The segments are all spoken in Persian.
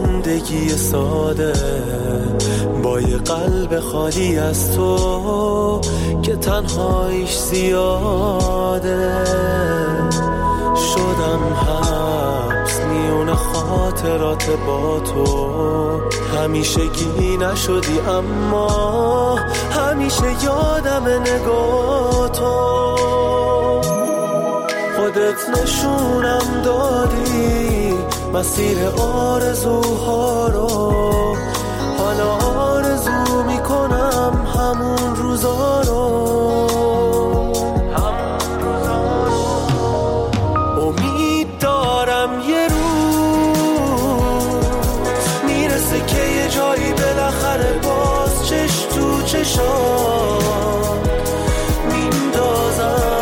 زندگی ساده با یه قلب خالی از تو که تنهاییش زیاده. شدم حبس میون خاطرات با تو، همیشگی نشدی اما همیشه یادم نگاه تو. خودت نشونم دادی مسیر آرزوها رو، حالا آرزو میکنم همون روزا رو. امید دارم یه روز میرسه که یه جایی بالاخره باز چش تو چشام میندازم.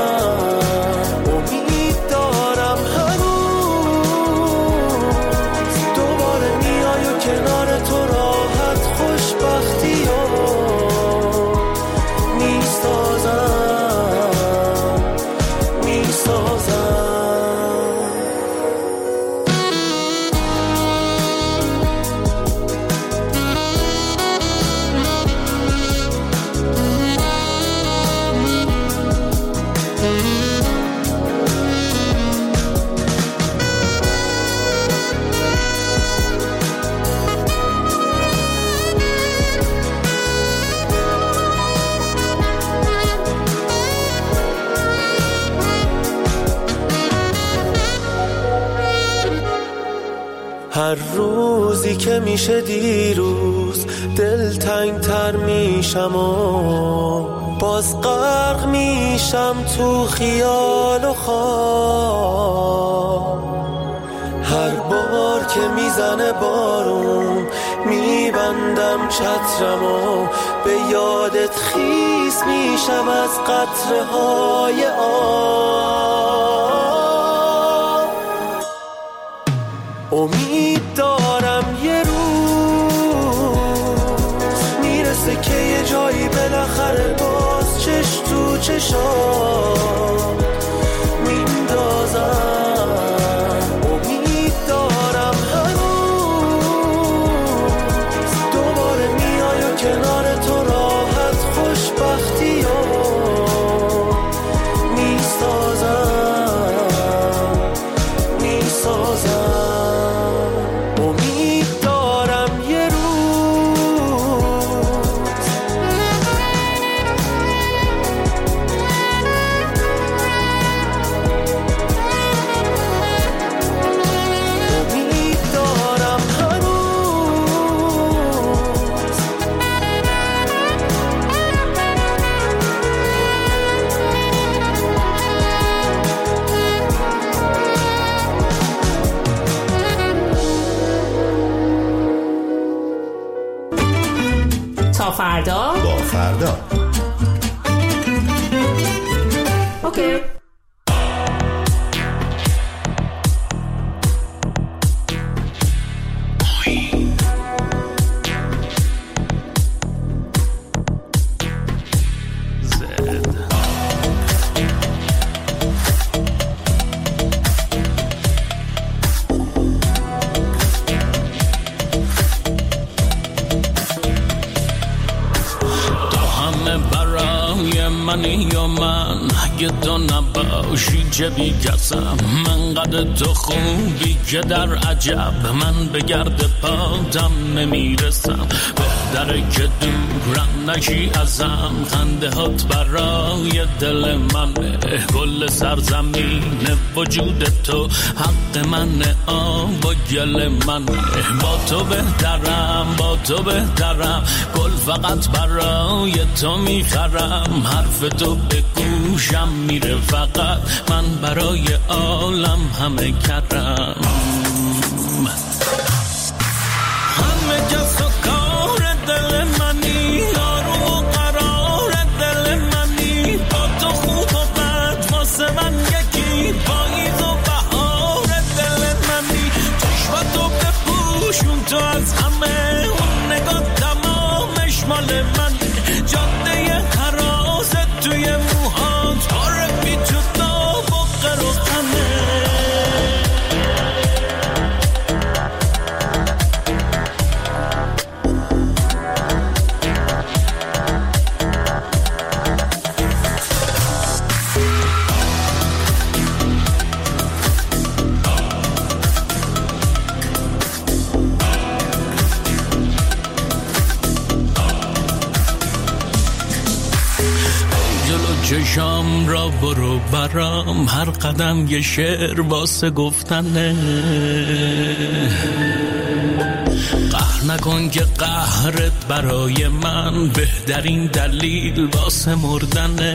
هر روزی که میشه دیروز دلتنگ تر میشم و باز غرق میشم تو خیال و خواب. هر بار که میزنه بارون میبندم چترم و به یادت خیس میشم از قطره های آب. امید دارم یه روز میرسه که یه جایی بالاخره باز چش تو چشام میندازم. امید دارم هنوز دوباره میای و کنار تو راحت خوشبختی ها میسازم. فردا با فردا اوکی. یا من اگه تو نباشی چه بی کسم، من قد تو خوبی که در عجب من به گرد پاتم نمیرسم. بهتره که دورم نشی ازم، خنده هات برای دل منه، کل سرزمین وجود تو حق منه، آب و گل منه. با تو بهترم با تو بهترم، گل فقط برای تو میخرم، حرف تو به گوشم میره فقط، من برای عالم همه کردم. همه کس و کار دل منی، آروم و قرار دل منی، با تو خوب و بد واسه من یکی، پاییز و بهار دل منی، چشمتو بپوشون تو از همه، اون نگاه تمامش مال من، جاده حراست توی موهات، پاره بی جدا و قر و خمه. چشام را برو برام، هر قدم یه شعر واسه گفتنه. قهر نکن که قهرت برای من بهترین دلیل واسه مردنه.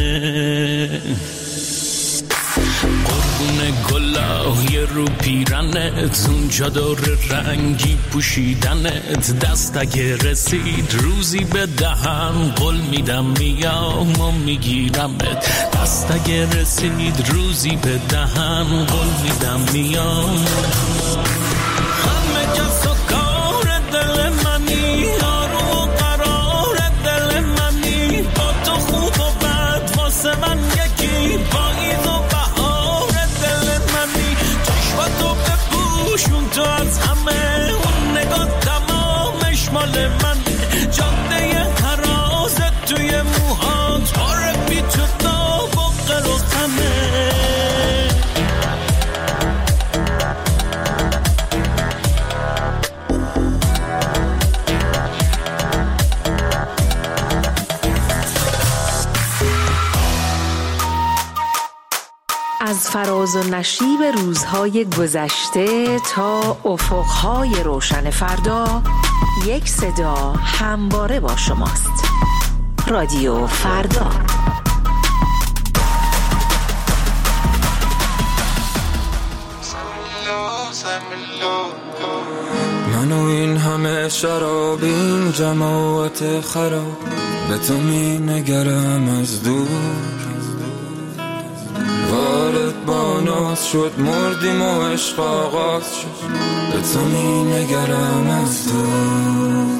قربون گلای رو پیرنت، اونجا دور رنگی پوشیدنت، دست اگه رسید روزی به دهن قول میدم میام و میگیرمت. دست اگه رسید روزی به دهن قول میدم میام. همه کس و کار دل منی، آروم و قرار دل منی، با تو خوب و بد واسه من یکی، پاییز و بهار دل منی. چشماتو بپوشون تو از همه، اون نگاه تمامش مال من، جاده حرازت توی موهات، پاره بی تو داغ و قل و غمه. از فراز و نشیب روزهای گذشته تا افقهای روشن فردا، یک صدا همواره با شماست. رادیو فردا. من و این همه شراب، این جماعت خراب، به تو می نگرم از دور. وارد با ناز شد، مردیم و عشق آغاز شد، به تو می نگرم از دور.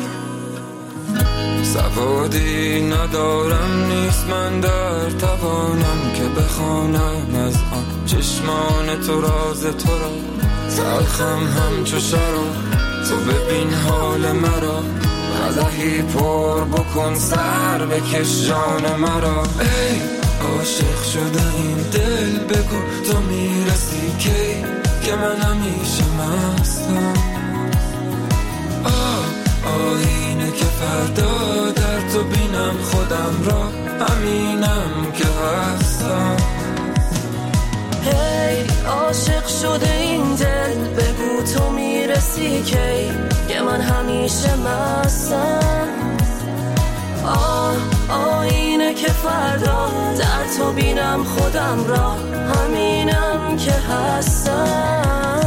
سوادی ندارم، نیست من در توانم که بخوانم از آن چشمان تو راز تو را. تلخم همچو شراب، تو ببین حال مرا، قدحی پر بکن سر بکش جان مرا. ای عاشق شده این دل، بگو تو میرسی کی که من همیشه مستم. آینه که فردا در تو بینم خودم را، همینم که هستم. هی عاشق شده این دل، بگو تو میرسی کی که من همیشه مستم. آینه که فردا در تو بینم خودم را، همینم که هستم.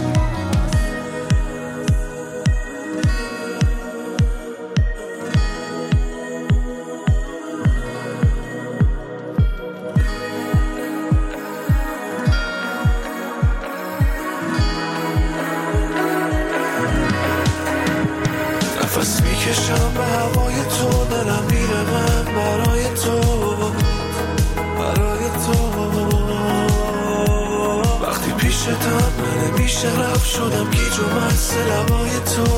نفس میکشم به هوای تو، دلم میره من برای تو، برای تو. وقتی پیشتم من نمیشه رفت، شدم گیج و مست لبای تو.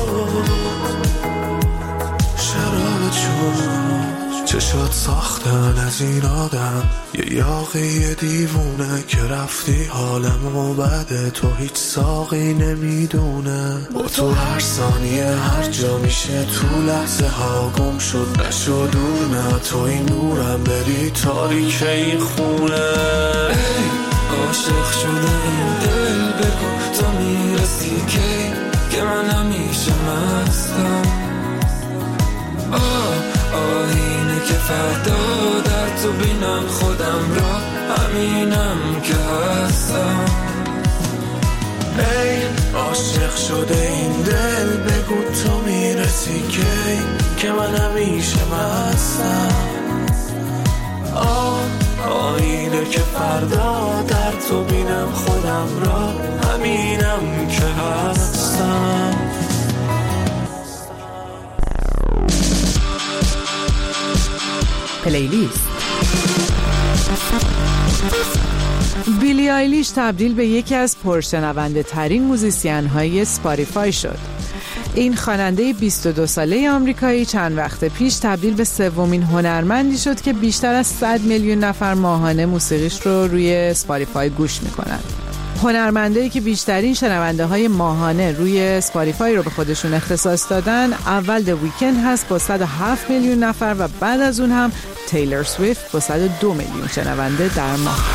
شرابت شد چشات ساختن از این آدم، یه یاقی دیوونه که رفتی حالمو بده، تو هیچ ساقی نمیدونه. با تو هر ثانیه هر جا میشه، تو لحظه ها گم شد نشد دور، نه تو این نورم بری تاریک این خونه. ای عاشق شده این دل، بگو تو میرسی کی که من همیشه مستم. آینه که فردا در تو بینم خودم را، همینم که هستم. ای عاشق شده این دل، بگو تو میرسی کی که من همیشه مستم. آینه که فردا در تو بینم خودم را، همینم که هستم. پلیلیست. بیلی آیلیش تبدیل به یکی از پرشنونده ترین موزیسین های اسپاتیفای شد. این خواننده 22 ساله آمریکایی چند وقت پیش تبدیل به سومین هنرمندی شد که بیشتر از 100 میلیون نفر ماهانه موسیقیش رو روی اسپاتیفای گوش میکنند. هنرمندایی که بیشترین شنونده های ماهانه روی اسپاتیفای رو به خودشون اختصاص دادن، اول The Weeknd هست با 107 میلیون نفر و بعد از اون هم تیلر سویفت با 102 میلیون شنونده در ماه.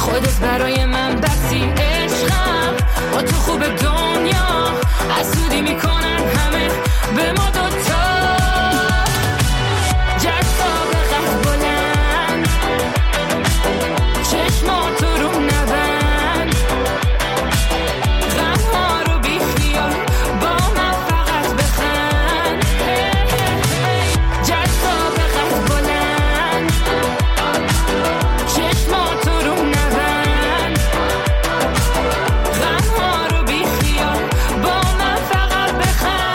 خودت برای من بسی عشقم، با تو خوب دنیا حسودی میکنن همه به ما دوتا. جذاب قد بلند چشماتو رو نبند، غمها رو بی خیال با من فقط بخند. جذاب قد بلند چشماتو رو نبند، غمها رو بی خیال با من فقط بخند.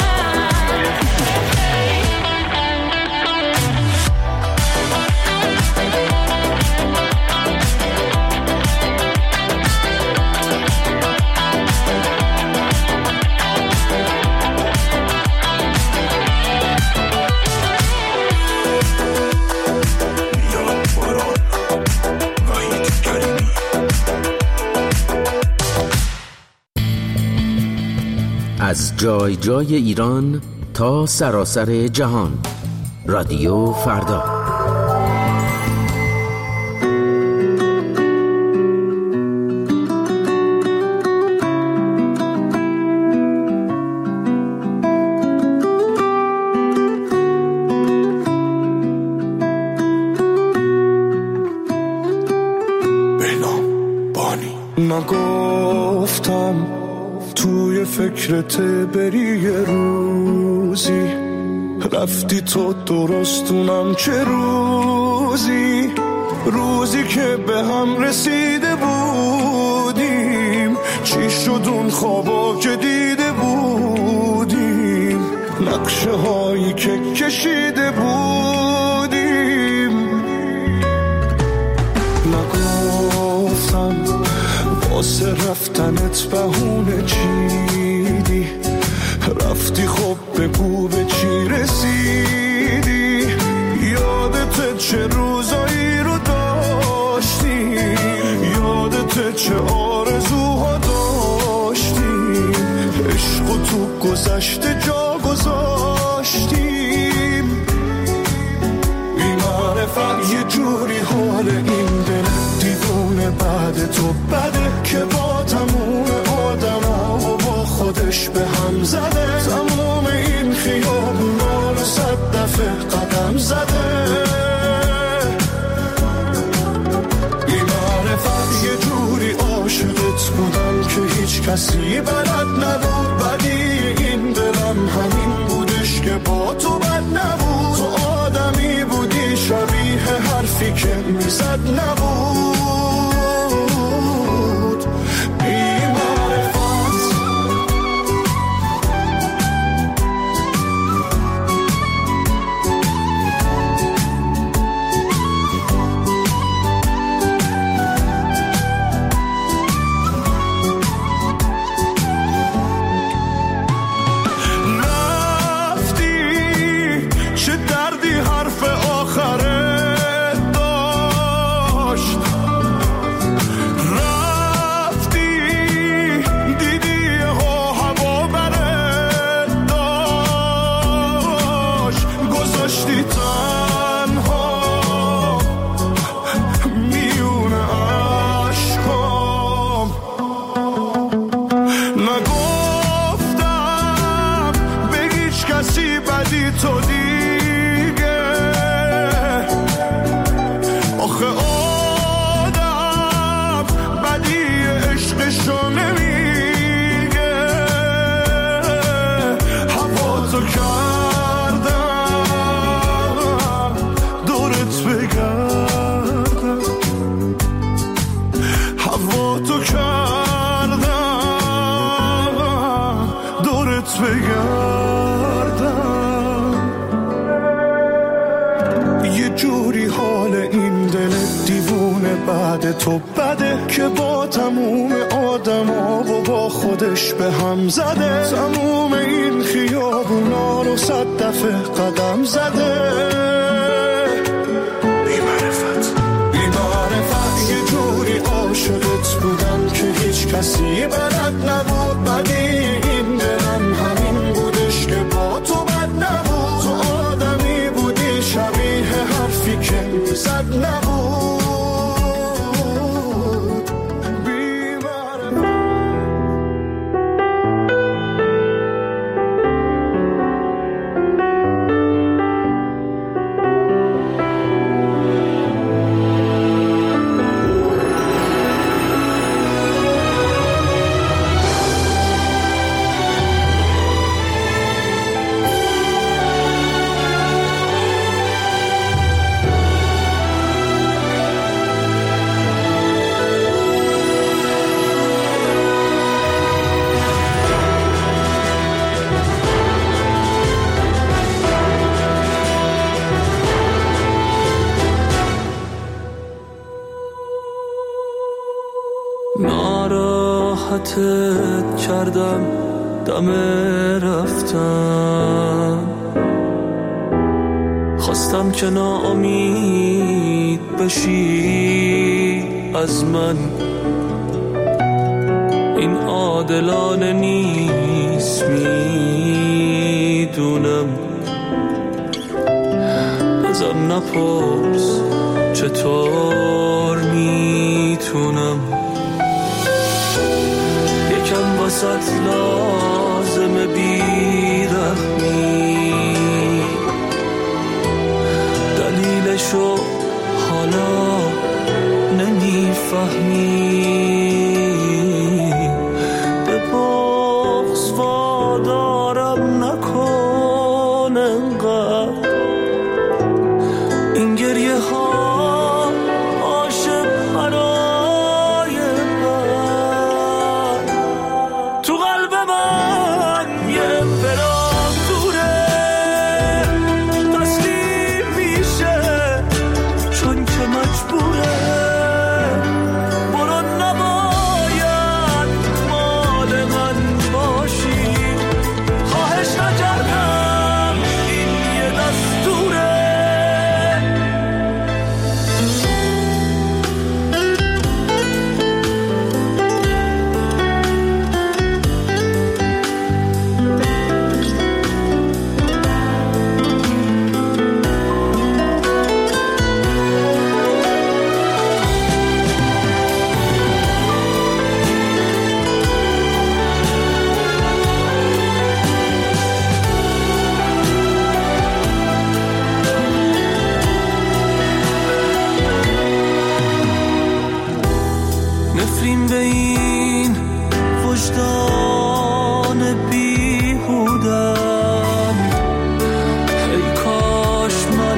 از جای جای ایران تا سراسر جهان، رادیو فردا. نگفتم توی فکرت بری یه روزی، رفتی تو درستونم چه روزی، روزی که به هم رسیده بودیم، چی شد اون خوابا که دیده بودیم، نقشه هایی که کشیده بودیم. نگفتم واسه رفتنت بهونه چیدی، رفتی خب بگو به چی رسیدی، یادت چه روزایی رو داشتیم، یادت چه آرزوها داشتیم، عشق و تو گذشته جا گذاشتیم. بی‌معرفت یه جوری حال این دل دیوونه بعد تو بده که با تموم آدما و با خودش به هم زده، تموم این خیابونا رو 100 دفعه قدم زده. بی‌معرفت یه جوری عاشقت بودم که هیچ کسی بلد نبود، بدی این دلم همین بودش که با تو بد نبود، تو آدمی بودی شبیه حرفی که میزد نبود. تو بده که با تموم آدما و با خودش به هم زده، تموم این خیابونا رو 100 دفعه قدم زده. بی‌معرفت یه جوری عاشقت بودم که هیچ کسی بلد نبود، بدی این دلم همین بودش که با تو بد نبود، تو آدمی بودی شبیه حرفی که میزد نبود. راحتت کردم دم رفتن، خواستم که ناامید بشی از من، این عادلانه نیست میدونم، ازم نپرس چطور میتونم، یکم واسط لازمه بیرحمی، دلیلشو حالا نمیفهمی، به بغض وادارم نکن انقدر، این گریه ها عاشق برای من، تو قلب من یه امپراتوره تسلیم میشه چون که مجبوره، برو نباید مال من باشی، خواهش نکردم این یه دستوره. نفرین به این وجدان بیهودم، ای کاش من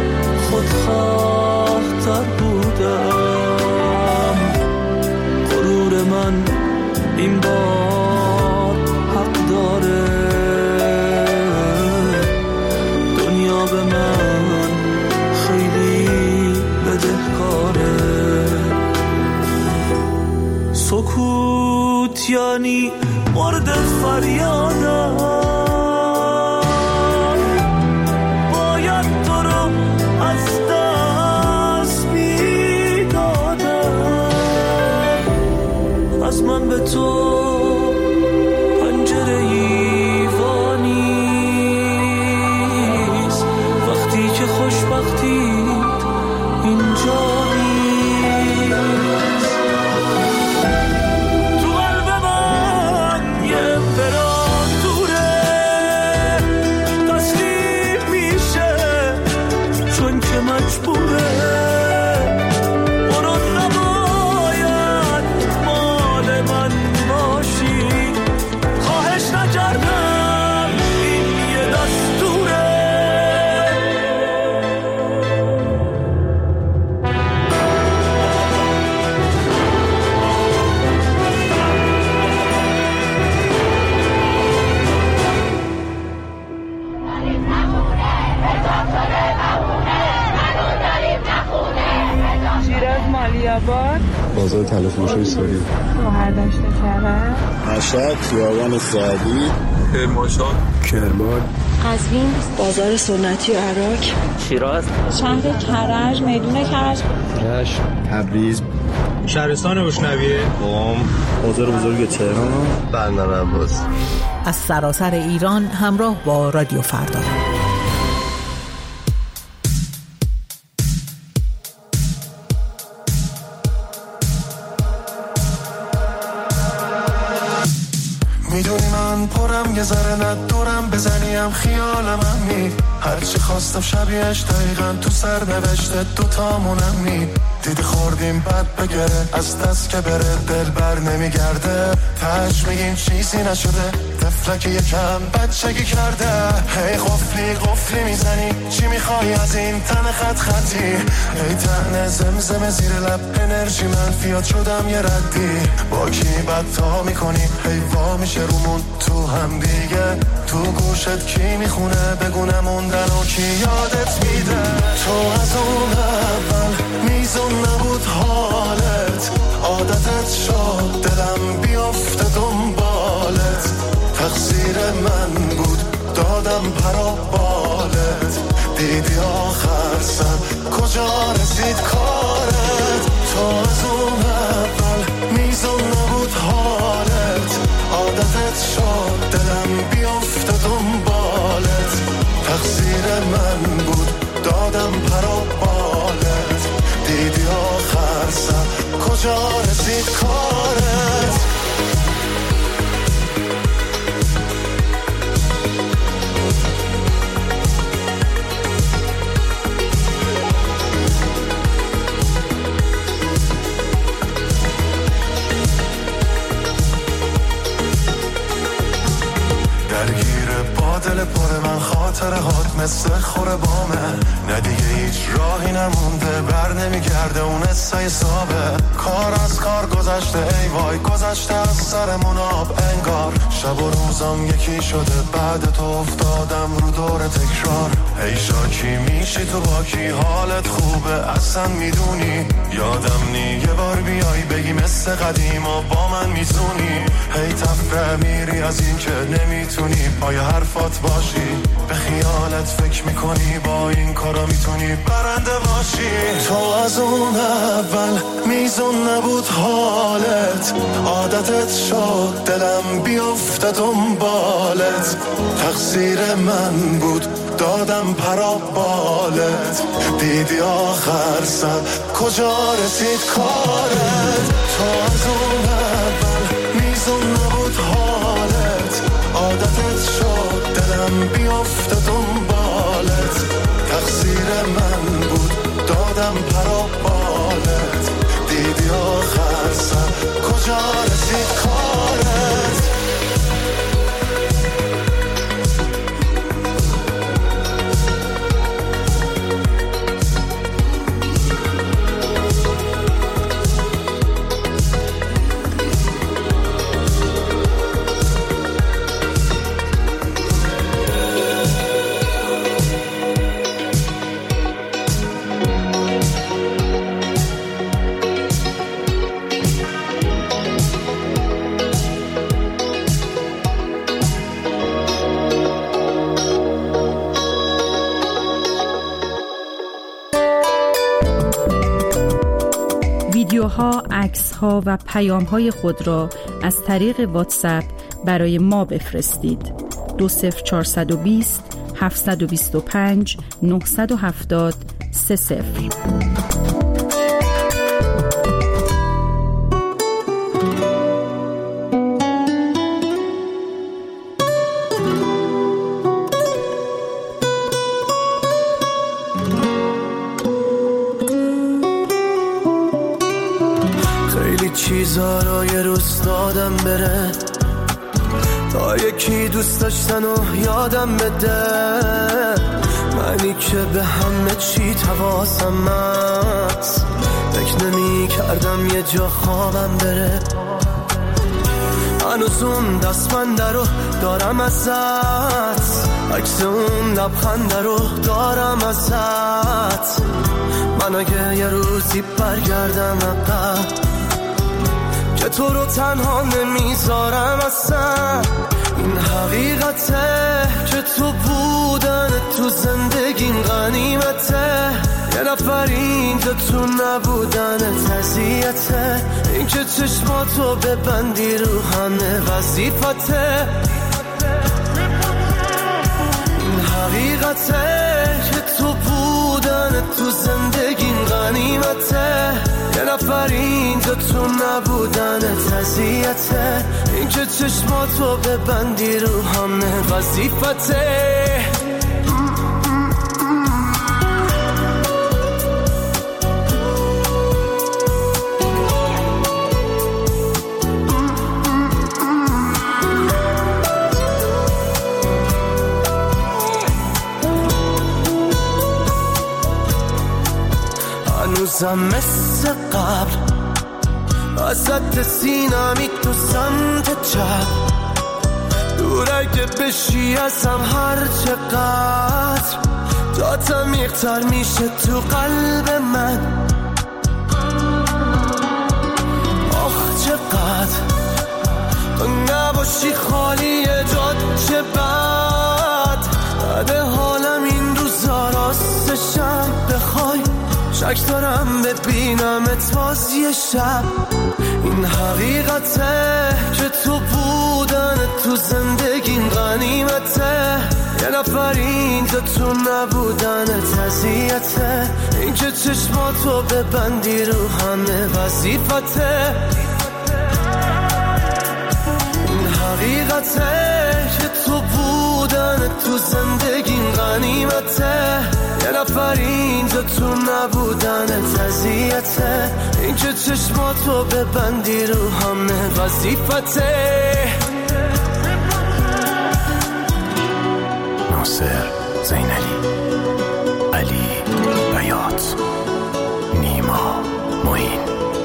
خودخواه‌تر بودم، غرور من این بار حق داره، دنیا به من خیلی بدهکاره، سکوت یعنی مورد فریادم، باید تو رو از دست میدادم، از من به تو پنجره ایوانیست، وقتی که خوشبختیت اینجا مجبوره، برو نباید مال من باشی، خواهش نکردم این یه دستوره. مالیاباد، بازار تلفروشی سوری، شهردشت کرد، مشهد، خیابان سعدی، کرمانشاه، کرمان، قزوین، بازار سنتی عراق، شیراز، شهر کرج، میدون کرج، رشت، تبریز، شهرستان بوشنویه، قم، بازار بزرگ تهران، بندر عباس. از سراسر ایران همراه با رادیو فردا. میدونی من پرم یه ذره ندورم بزنیم خیالم همی، هرچی خواستم شبیهش دقیقا تو سر نوشته دوتامونم می، دیدی خوردیم بد بگره از دست که بره دل بر نمیگرده، تاش میگیم چیزی نشده طفلک یکم بچگی کرده، هی قفلی قفلی میزنی چی میخوای از این تن خط خطی، هی تن زمزم زیر لب انرژی منفیات شدم یه ردی، با کی بدتا میکنی هی وا میشه رومون تو هم دیگه، تو گوشت کی میخونه بگونه موندن و کی یادت میده، تو از اون اول میزون نبود حالت عادتت شد دلم بیافت کجا رسید کارت؟ تو از اون اول میزون نبود حالت، عادتت شد دلم بیفته دنبالت، تقصیر من بود دادم پر و بالت، دیدی آخر سر کجا رسید کارت؟ دل پر من خاطرهات مثل خوره بامه، نه دیگه هیچ راهی نمونده بر نمیگرده اون حسای صابه، کار از کار گذشته ای وای گذشته از سرمون آب انگار، شب و روزم یکی شده بعد تو افتادم رو دور تکرار، ای شاکی میشی تو با کی حالت خوبه اصلا میدونی، یادم نی یه بار بیای بگی مثل قدیم و با من میزونی، هی تفره میری از این که نمیتونی پای حرفات باشی، به خیالت فکر میکنی با این کارا میتونی برنده باشی، تو از اون اول میزون نبود حالت، عادتت شد دلم بیفته دنبالت، تقصیر من بود دادم پرا بالت، دیدی آخر سر کجا رسید کارت؟ تو از اون اول میزون نبود حالت، عادتت شد دلم بیفته دنبالت، تقصیر من بود دادم پرا بالت، دیدی آخر سر کجا رسید کارت؟ ویدیوها، عکس‌ها و پیام‌های خود را از طریق واتساپ برای ما بفرستید. 20420 725 970 30. چیزا رو یه روز دادم بره تا یکی دوست داشتن و یادم بده، منی که به همه چی حواسم هست، فکر نمی کردم یه جا خوابم بره، هنوز اون دستبنده رو دارم ازت، عکس اون لبخنده رو دارم ازت، من اگه یه روزی برگردم عقب که تو رو تنها نمیذارم اصلا، این حقیقته که تو بودن تو زندگیم غنیمته، یه نفر اینجا تو نبودن اذیته، این که چشماتو ببندی رو همه وظیفته، این حقیقته که تو بودن تو زندگیم غنیمته، یه نفر اینجا تو نبودن اذیته، این که چشماتو ببندی رو همه وظیفته. هنوزم مثل قبل ازت سینمی تو سمت چپ، دور اگه بشی ازم هر چقدر جات عمیق‌تر میشه تو قلب من، آخ چقدر تو نباشی خالی جات چه بد، بعد حالم این روزا راستشم بخوای تک دارم ببینمت باز یه شب. این حقیقته که تو بودن تو زندگیم غنیمته. یه نفر اینجا تو نبودنت اذیته. این که چشماتو ببندی رو همه وظیفته. این حقیقته که تو بودن تو زندگیم غنیمته. یه نفر اینجا تو نبودنت اذیته. این که چشماتو ببندی رو همه وظیفته. ناصر، زینالی، علی، بیات، نیما، معین.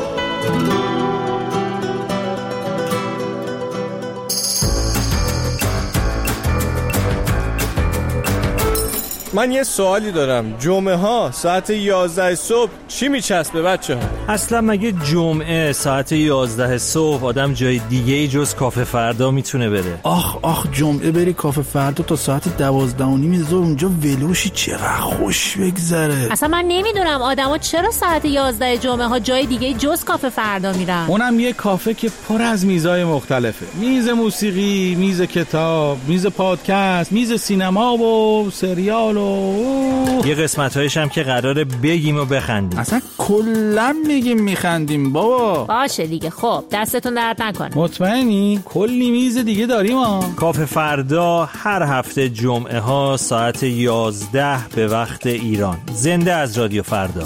من یه سوالی دارم. جمعه ها ساعت 11 صبح چی میچسبه بچه ها؟ اصلا مگه جمعه ساعت 11 صبح آدم جای دیگه جز کافه فردا میتونه بره؟ آخ جمعه بری کافه فردا تا ساعت 12:30 ظهر اونجا ولوشی چقدر خوش بگذره. اصلا من نمیدونم آدما چرا ساعت 11 جمعه ها جای دیگه جز کافه فردا میرن. اونم یه کافه که پر از میزای مختلفه. میز موسیقی، میز کتاب، میز پادکست، میز سینما و سریال. یه قسمت‌هایش هم که قراره بگیم و بخندیم. اصلا کلا میگیم میخندیم بابا. باشه دیگه. خب دستتون درد نکنه. مطمئنی؟ کلی میز دیگه داریم ها. کافه فردا هر هفته جمعه ها ساعت 11 به وقت ایران. زنده از رادیو فردا.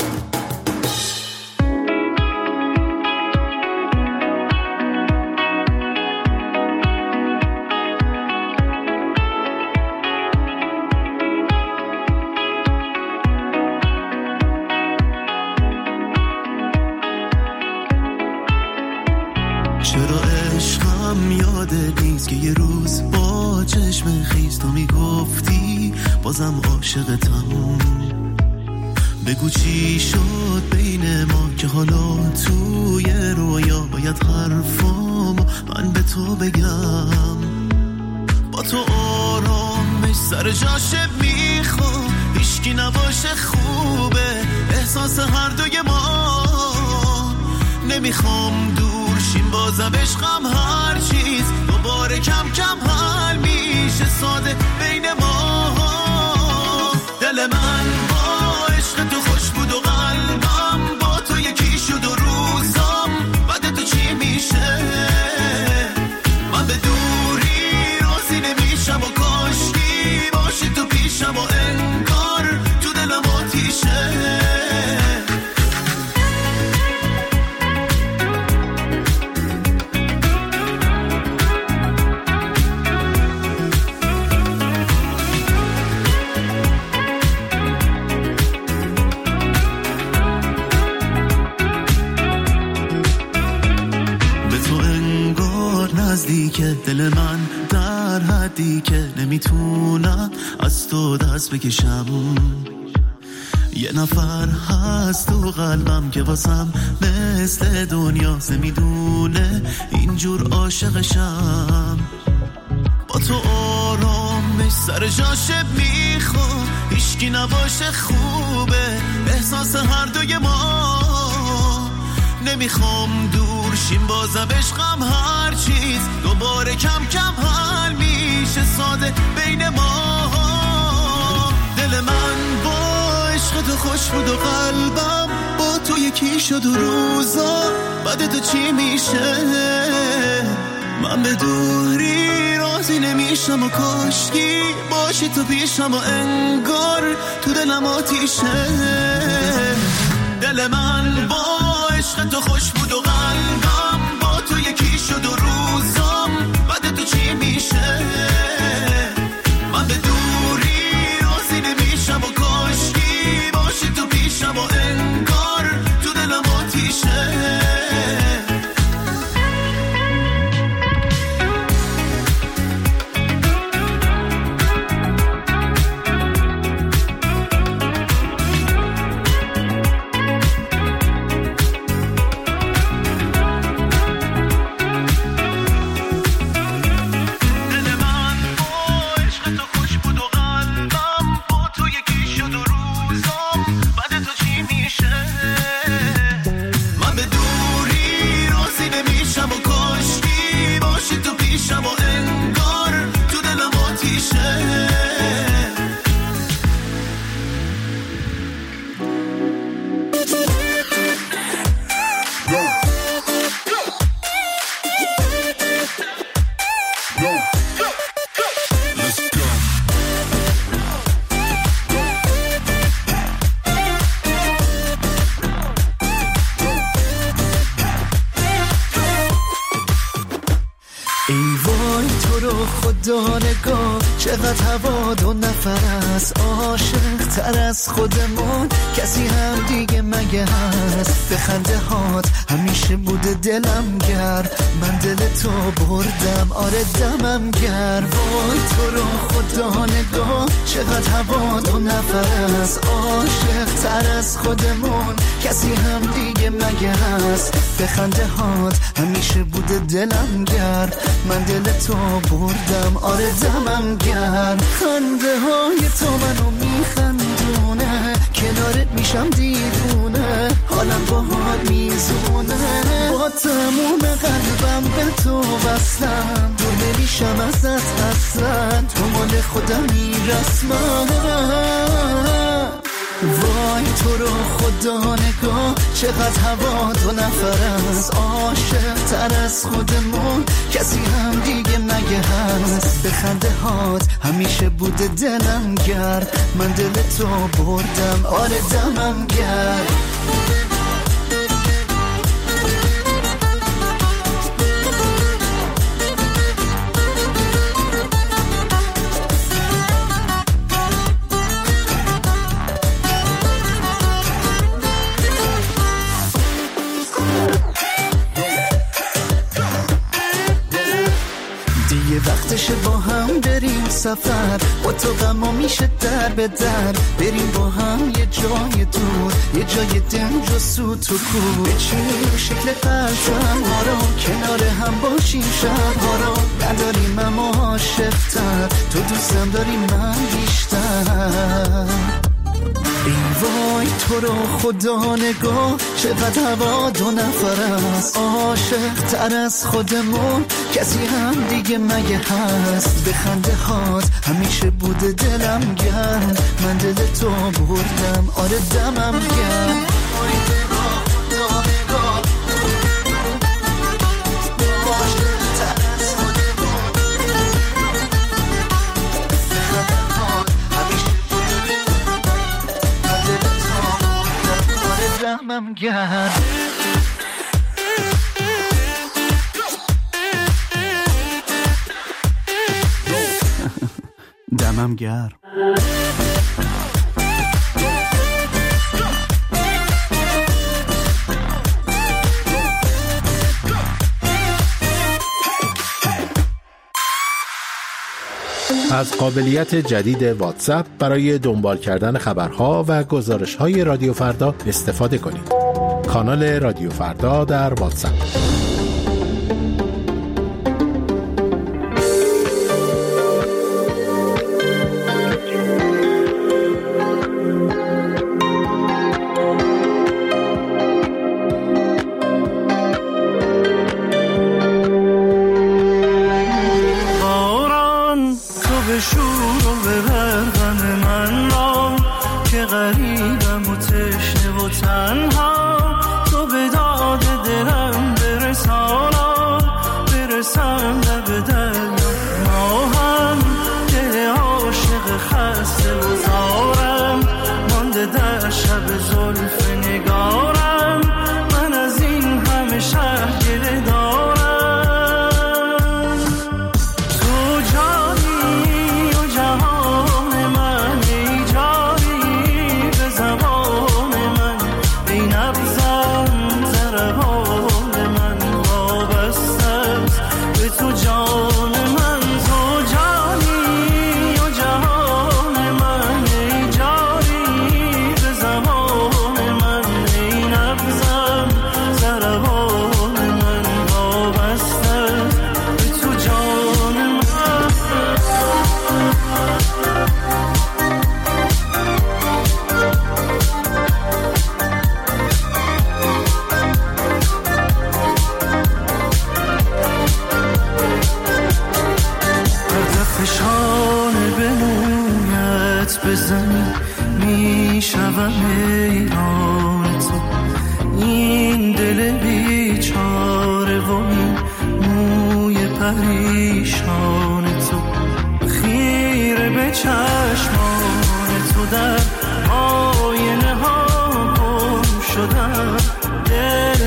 چرا عشقم یادت نیست که یه روز با چشم خیز تو میگفتی بازم عاشقتم. بگو چی شد بین ما که حالا توی رویا باید حرفام من به تو بگم. با تو آرامش سر جاشه میخوام، هیچکی نباشه خوبه احساس هر دوی ما. نمیخوام دور شیم بازم عشقم هر چیز دوباره کم کم حل میشه ساده بین ما. دل من با عشق تو خوش بود و قلبم با تو یکی شد و روزم بعد تو چی میشه. من به دوری راضی نمیشم و کاشکی باشی تو پیشم و انگار تو دلم آتیشه. نزدیکه دل من در حدی که نمیتونم از تو دست بکشم. یه نفر هست تو قلبم که واسم مثل دنیا نمیدونه اینجور عاشقشم. با تو آرامش سر جاشه میخوام، هیچکی نباشه خوبه احساس هر دوی ما. نمیخوام دور شیم بازم عشقم هر چیز دوباره کم کم حل میشه ساده بین ما. دل من با عشق تو خوش بود و قلبم با تو یکی شد و روزا بعد تو چی میشه. من به دوری راضی نمیشم و کاشکی باشی تو پیشم و انگار تو دلم آتیشه. دل من با عشق تو خوش بود و قلبم با تو یکی شد و روزم بعد تو چی میشه. من به دوری راضی نمیشم و کاشکی باشی تو پیشم و انگار تو دلم آتیشه. خدا نگاه چقدر هوا دو نفر است، عاشق تر از خودمون کسی هم دیگه مگه هست؟ به خنده هات همیشه بوده دلم گرد، من دل تو بردم آره دمم گرد. وای تو رو خدا نگاه چقدر هوا دو نفر است، عاشق تر از خودمون کسی هم دیگه مگه هست؟ به خنده هات همیشه بوده دلم گرد، من دل تو بردم آره دمم گرد. خنده های تو منو میخندونه، کنارت میشم دیوونه، حالم باهات میزونه، با تموم قلبم به تو وصلم، دور نمیشم ازت اصلا، تو مال خودمی رسما. وای تو رو خدا نگاه چقدر هوا دو نفر است، عاشق تر از خودمون کسی هم دیگه مگه هست؟ به خنده هات همیشه بوده دلم گرد، من دل تو بردم آره دمم گرد. وقتشه با هم بریم سفر، با تو غما میشه در به در، بریم با هم یه جای دور، یه جای دنج و سوت و کور، بچینیم شکل قلبم ها رو، کنار هم باشیم شب ها رو، نداریم اما عاشق‌تر، تو دوستم داری من بیشتر. ای وای تو رو خدا نگاه چقدر هوا دو نفر است، عاشق تر از خودمون کسی هم دیگه مگه هست؟ به خنده هات همیشه بوده دلم گرم، من دل تو بردم آره دمم گرم. دمم گرم. دمم گرم. از قابلیت جدید واتساپ برای دنبال کردن خبرها و گزارش‌های رادیو فردا استفاده کنید. کانال رادیو فردا در واتساپ.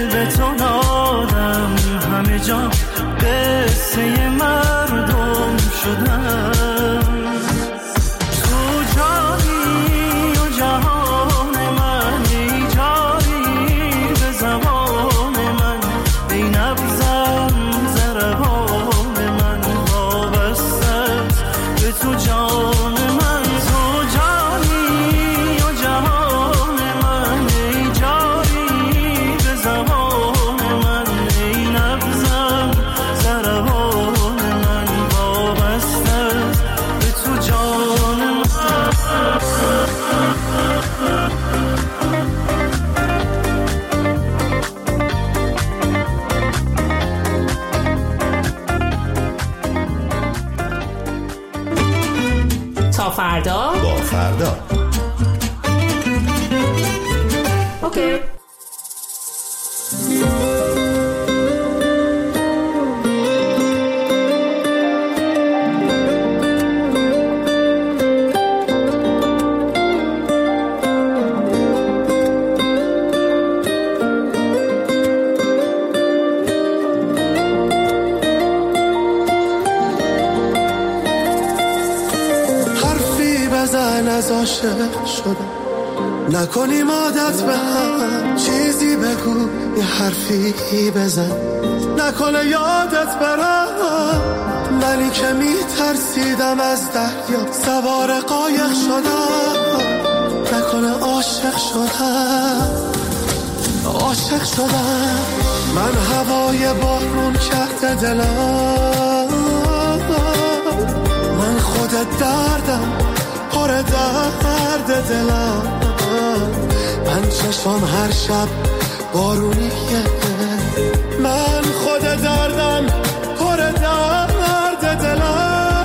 قصه مردم فردا با فردا. اوکی. از عاشق شدم نکنیم عادت به هم، چیزی بگو یه حرفی بزن نکنه یادت برم. منی که میترسیدم از دریا سوار قایق شدم، نکنه عاشق شدم. من هوای بارون کرده دلم، من خودت دردم پر درد دلم. من چشم هر شب بارونیه، من خود دردم پر درد دلم.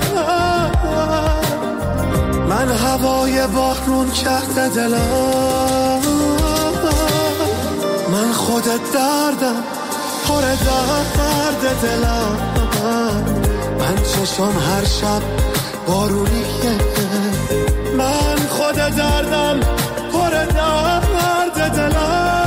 من هوای بارون کرده دلم، من خود دردم پر درد دلم. من چشم هر شب بارونیه، من خود دردم پر درد دلم.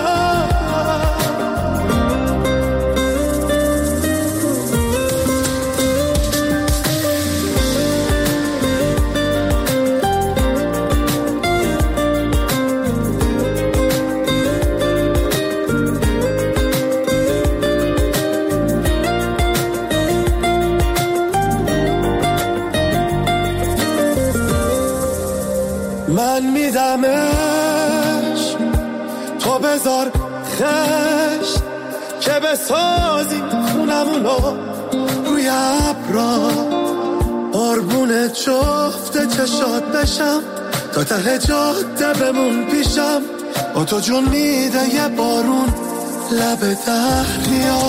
من میدمش تو بذار خش که بسازی خونمونو روی ابرا، قربون جفت چشات بشم تا ته جاده بمون پیشم. با تو جون میده یه بارون لب دریا،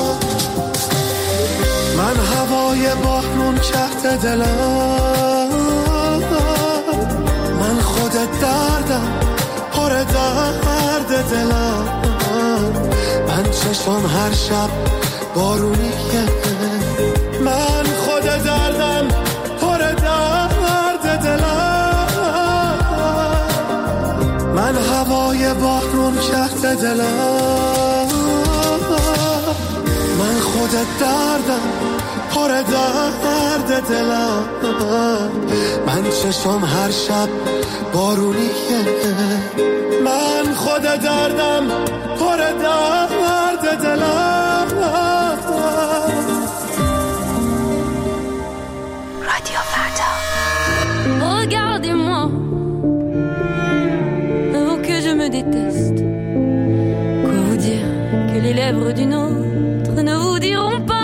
من هوای بارون کرده دلم، من خودت دردم پر درد دلم. من چشم هر شب بارونیه، من خود دردم پر درد دلم. من هوای بارون کرده دلم، من خودت دردم پر درد دلم. من چشم هر شب بارونیه، من خود دردم پر درد دلم. رادیو فردا. Regardez-moi, oh que je me déteste. Quoi vous dire que les lèvres d'une autre ne vous diront pas.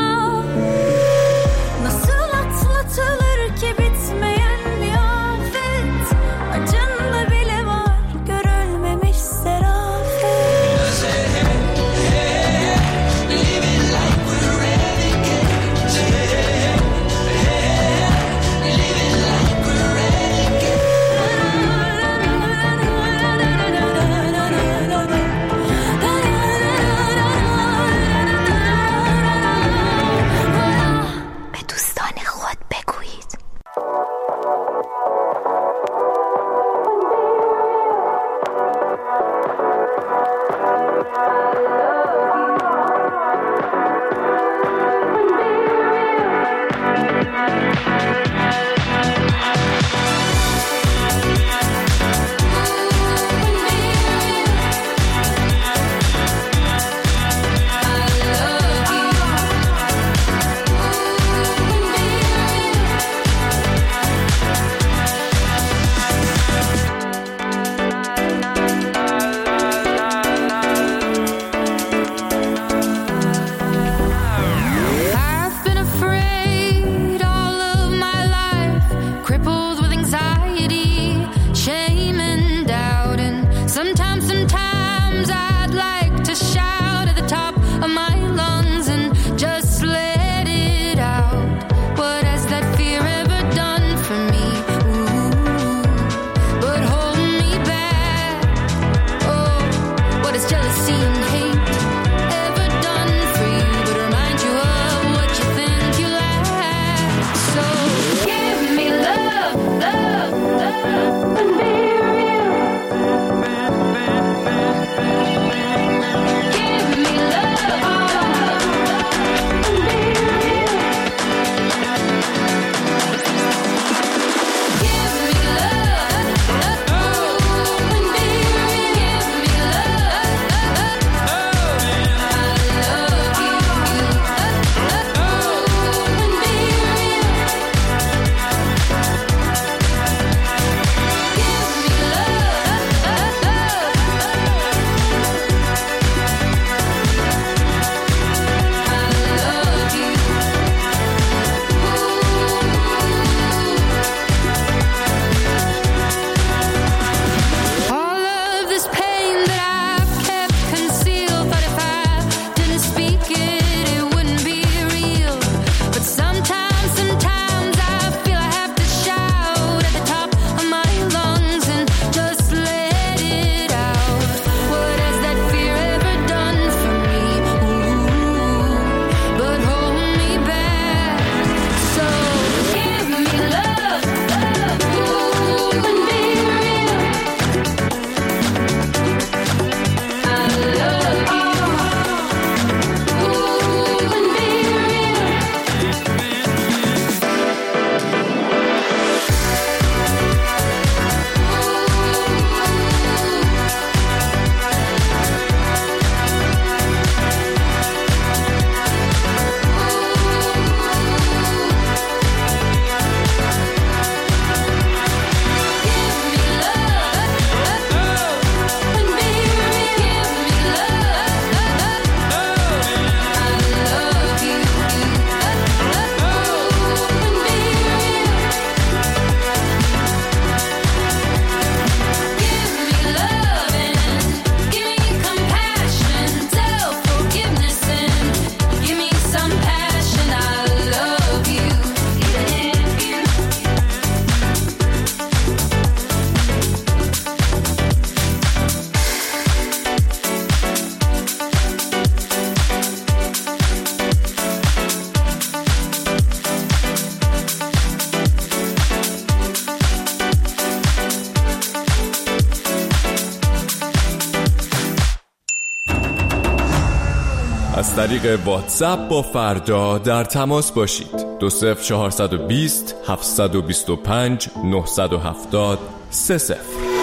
از طریق واتساپ با فردا در تماس باشید. 20420 725 970 30.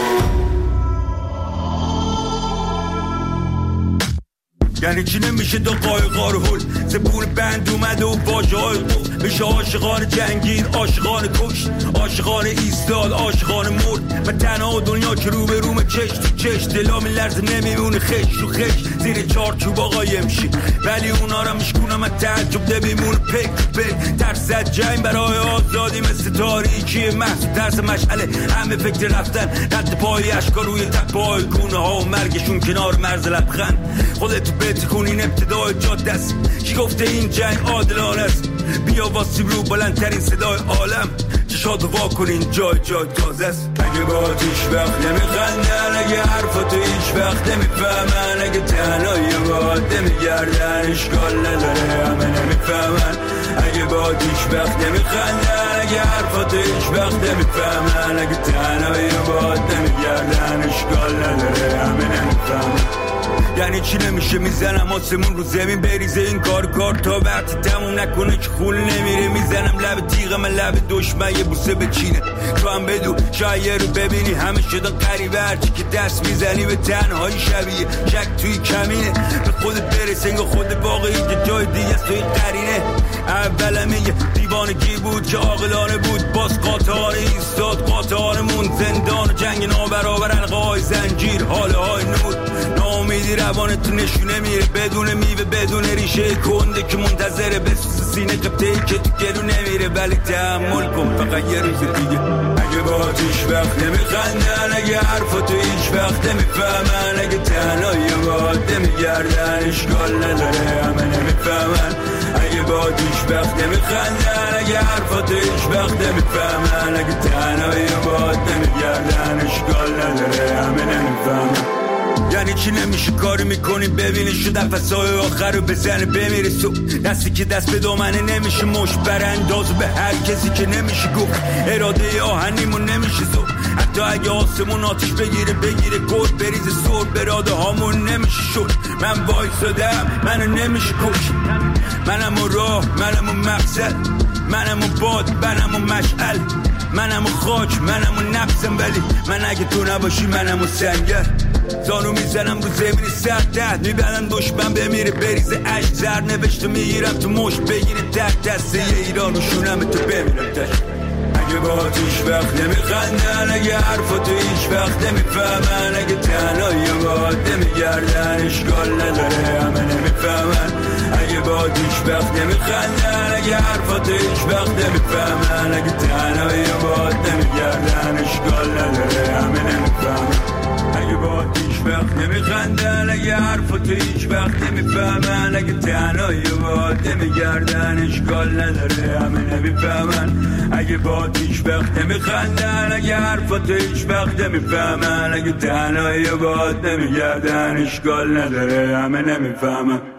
یعنی چی نمیشه دو قایقار هل زبون بند اومده و واژه های قفل میشه عاشقان جنگیر، عاشقان کشت، عاشقان ایستاد، عاشقان مرد. من تنها دنیا که رو به روم چش تو چش دلا میلرزه نمیمونه خش تو خش زیر چارچوب آقای امشی، ولی اونا را میشکونم از تعجب نمیمونه پک پک. ترس از جنگ برای آزادی مثل تاریکی محض ترس مشعله، همه فکر رفتن رد پای اشکا روی تپای گونه ها و مرگشون کنار مرز لبخند. خودتو بتکون این ابتدای جاده است، کی گفته این جنگ عادلانه است؟ بیا واسیم رو بلندترین صدای عالم، چشاتو وا کنین جای تازه است. اگه با هیچ وقت نمیخندن، اگه حرفاتو هیچ وقت نمیفهمن، اگه تنهایی باید نمیگردن اشکال نداره همه نمیفهمن. اگه با هیچ وقت نمیخندن، اگه حرفاتو هیچ وقت نمیفهمن، اگه تنهایی باید نمیگردن اشکال نداره همه نمیفهمن. یعنی چی نمیشه میزنم آسمون رو زمین بریزه این کار تا وقتی تموم نکنه که خول نمیره. میزنم لب تیغم لب دشمن یه بوسه بچینه، تو هم بدو شاید رو ببینی همه شده قریبه، هرچی که دست میزنی به تنهایی شبیه شک توی کمینه. به خودت برسه انگاه خود واقعی که جای دیگه است توی قرینه. اولم یه دیوانگی بود که عاقلانه بود، باز قاطعانه ایستاد قاطعانمون زندان و جنگ نابرابر حلقه‌های زنجیر حاله های نور. ناامیدی روانت نشونه میره بدون میوه بدون ریشه کنده که منتظره بسوز سینه قبطه‌ای که تو گلو نمیره، ولی تحمل کن فقط یه روز دیگه. اگه با هیچ وقت نمیخندن، اگه حرفاتو هیچ وقت نمیفهمن، اگه تنهایی باید نمیگردن اشکال نداره همه نمیفهمن. اگه با هیچ وقت نمیخندن، اگه حرفاتو هیچ وقت نمیفهمن، اگه تنهایی باید نمیگردن اشکال نداره همه نمیفهمن. یعنی چی نمیشه کاری میکنی ببینی شو نفسای آخر رو بزنه بمیره سو دستی که دست به دامنه نمیشه مش براندازو به هر کسی که نمیشه گفت اراده آهنیمون نمیشه زو. حتی اگه آسمون آتیش بگیره گل بریزه سر براده هامون نمیشه شد. من وایسادم منو نمیشه کش، منم راه منم مقصد، منم باد منم مشعل، منم خاک منم نفسم، ولی من اگه تو نباشی منم سنگر. زانو میزنم رو زمین سرد میبرن دشمن بمیره بریزه عشق زر نوشته میگیرم تو مشت بگیره تک دسته ایران و شونم تو بمیرم تشت. اگه با هیچ وقت نمیخندن، اگه حرفاتو هیچ وقت نمیفهمن، اگه تنهایی باید نمیگردن اشکال نداره همه نمیفهمن. اگه با هیچ وقت نمیخندن، اگه حرفاتو هیچ وقت نمیفهمن، اگه تنهایی باید نمیگردن اشکال نداره همه نمیفهمن. اگه با هیچ وقت نمیخندن، اگه حرفاتو هیچ وقت نمیفهمن، اگه تنهایی باید نمیگردن اشکال نداره همه نمیفهمن. اگه با هیچ وقت نمیخندن، اگه حرفاتو هیچ وقت نمیفهمن، اگه تنهایی باید نمیگردن اشکال نداره همه نمیفهمن.